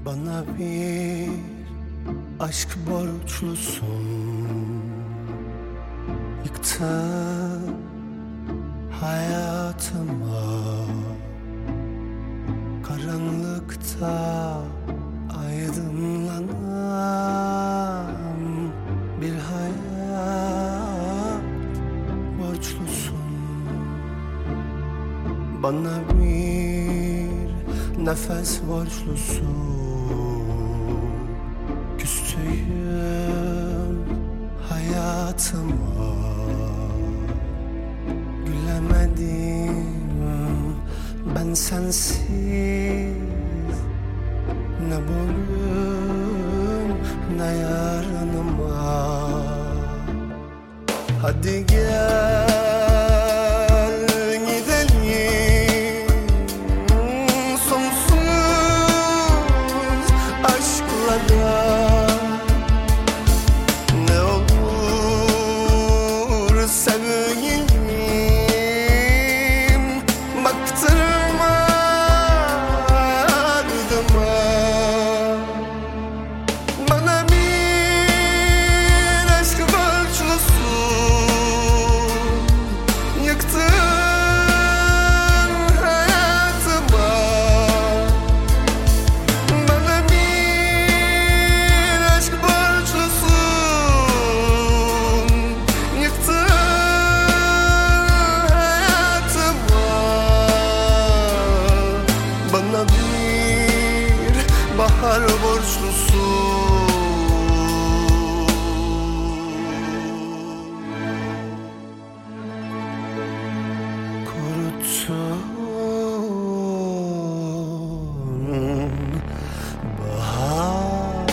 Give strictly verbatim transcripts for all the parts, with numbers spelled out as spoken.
Bana bir aşk borçlusun. Yıktın hayatıma, karanlıkta aydınlanan bir hayat borçlusun. Bana bir nefes borçlusun. Küstüğüm hayatıma, gülemedim ben sensiz. Ne bugün ne yarınıma. Hadi gel gidelim sonsuz aşklara. Ne olur sevgilim, baktırma ardıma. Bana bir aşk borçlusun. Yıktın hayatıma. Bana bir aşk borçlusun. Yıktın hayatıma. Bana bir bahar borçlusun. Kuruttun baharı.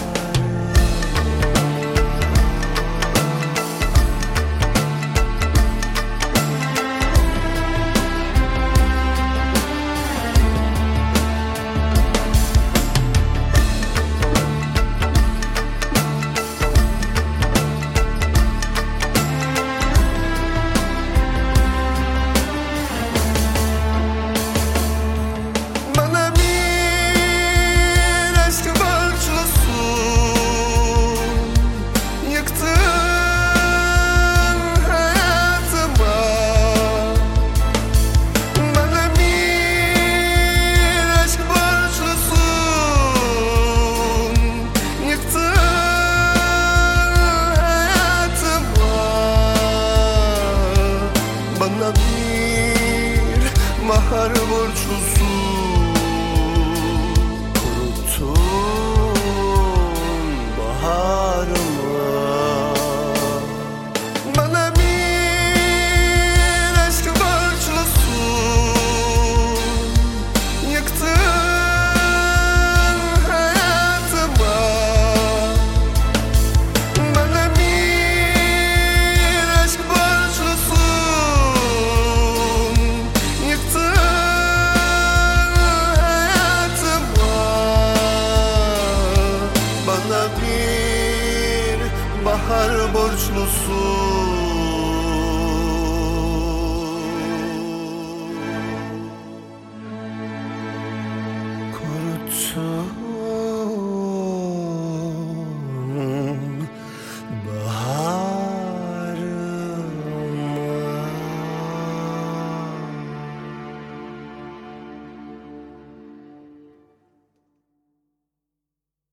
Bana bir aşk borçlusun. Yıktın hayatıma. Bana bir aşk borçlusun. Yıktın hayatıma. Bana bir bahar borçlusun.